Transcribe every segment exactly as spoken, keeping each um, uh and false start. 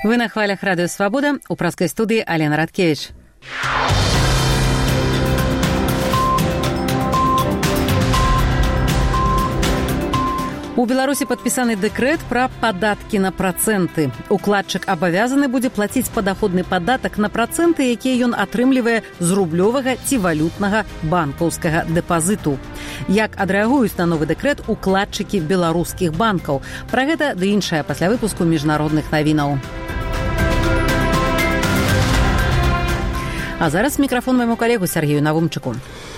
Вы на хвалях Радио Свобода, у праской студии Алена Радкевич. У Беларусі падпісаны дэкрэт пра падаткі на працэнты. Укладчык абавязаны будзе плаціць падаходны падатак на працэнты, якія ён атрымлівае з рублёвага ці валютнага банкаўскага дэпазіту. Як адрэагуюць на новы дэкрэт укладчыкі беларускіх банкаў? Пра гэта ды іншае пасля выпуску міжнародных навінаў. А зараз мікрафон майму калегу Сергею Навумчыку.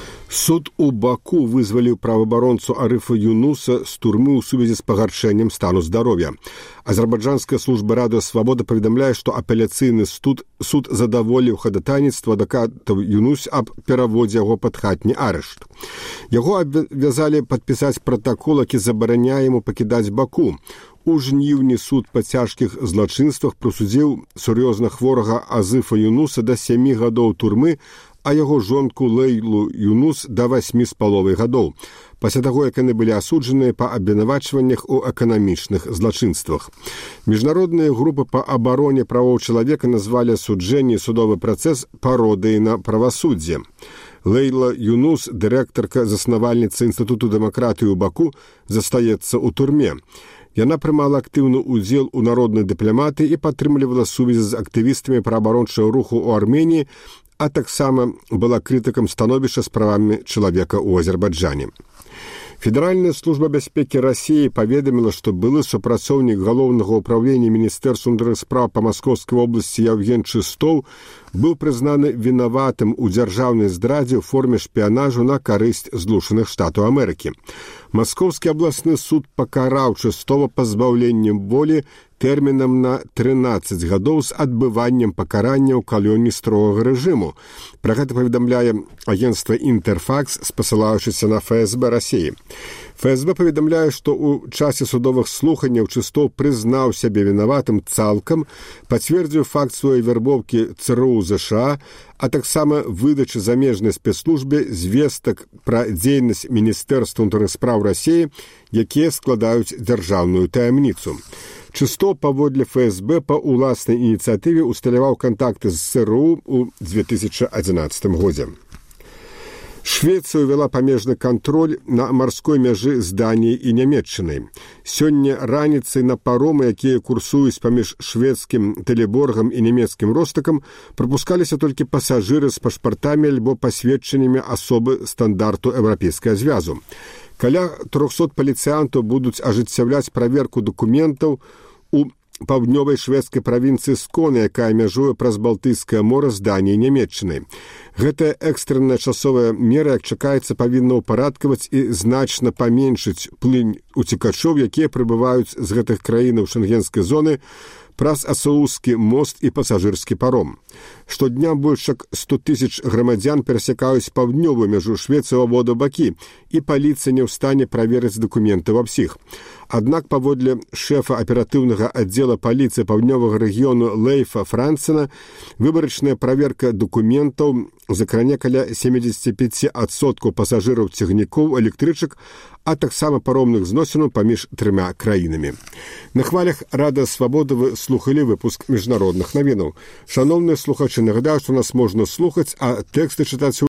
Суд у Баку вызваліў праваабаронцу Арыфа Юнуса з турмы ў сувязі з пагаршэннем стану здароўя. Азербайджанская служба Радио Свобода паведамляе, што апеляцыйны суд, суд задаволіў хадатайніцтва адвакатаў Юнус аб пераводзе яго пад хатні арышт. Яго абавязалі падпісаць пратакол, які забараняе яму пакідаць Баку. У жніўні суд па цяжкіх злачынствах прысудзіў сур'ёзна хворага Азыфа Юнуса да сямі гадоў турмы, а яго жонку Лейлу Юнус да васьмі з паловай гадоў, пасля таго, як яны былі асуджаныя па абвінавачваннях у эканамічных злачынствах. Міжнародныя групы па абароне правоў чалавека назвалі асуджэнне і судовы працэс пародыяй на правасуддзе. Лейла Юнус, дырэктарка заснавальніца Інстытуту дэмакратыі ў Баку, застаецца ў турме. Яна прымала актыўны ўдзел у народнай дыпламатыі і падтрымлівала сувязі з актывістамі праабарончага руху ў Арменіі, а таксама была крытыкам становішча з правамі чалавека ў Азербайджане. Федэральная служба бяспекі Расіі паведаміла, што былы супрацоўнік галоўнага ўправлення Міністэрства ўнутраных спраў па Маскоўскай вобласці Яўген Чыстоў быў прызнаны вінаватым у дзяржаўнай здрадзе ў форме шпіянажу на карысць Злучаных Штатаў Амерыкі. Маскоўскі абласны суд пакараў Чыстова пазбаўленнем волі тэрмінам на трынаццаць гадоў з адбываннем пакарання ў калоніі строгага рэжыму. Пра гэта паведамляе агенцтва «Інтэрфакс», спасылаючыся на эф эс бэ Расіі. эф эс бэ паведамляе, што ў часе судовых слуханняў Чыстоў прызнаў сябе вінаватым цалкам, пацвердзіў факт сваёй вярбоўкі ЦРУ ЗША, а таксама выдачы замежнай спецслужбе звестак пра дзейнасць Міністэрства ўнутраных спраў Расіі, якія складаюць дзяржаўную таямніцу. Чыстоў паводле эф эс бэ па ўласнай ініцыятыве усталяваў кантакты з ЦРУ ў дзве тысячы адзінаццатым годзе. Швецыя ўвяла памежны кантроль на марской мяжы з Даніяй і Нямецчынай. Сёння раніцай на паромы, якія курсуюць паміж шведскім Телеборгам і нямецкім Ростакам, прапускаліся толькі пасажыры з пашпартамі альбо пасведчаннямі асобы стандарту Еўрапейскага звязу. Каля трохсот паліцыянтаў будуць ажыццяўляць праверку дакументаў у паўднёвай шведскай правінцыі Сконы, якая мяжуе праз Балтыйскае мора з Даніяй і Нямецчынай. Гэтая экстранная часовая мера, як чакаецца, павінна ўпарадкаваць і значна паменшыць плынь уцекачоў, якія прыбываюць з гэтых краінаў шэнгенскай зоны праз Асоўскі мост і пасажырскі паром. Штодня больш як сто тысяч грамадзян перасякаюць паўднёвую мяжу Швецыі ў абодва бакі, і паліцыя не ў стане праверыць дакументы ва ўсіх. Аднак паводле шэфа аператыўнага аддзела паліцыі паўднёвага рэгіёну Лейфа Францена, выбарачная праверка дакументаў закране каля сямдзесят пяць адсоткаў пасажыраў цягнікоў, электрычак, а таксама паромных зносінаў паміж трыма краінамі. На хвалях Радыё Свабода вы слухалі выпуск міжнародных навінаў. Шановныя слухачы, нагадаю, што нас можна слухаць, а тэксты чытаць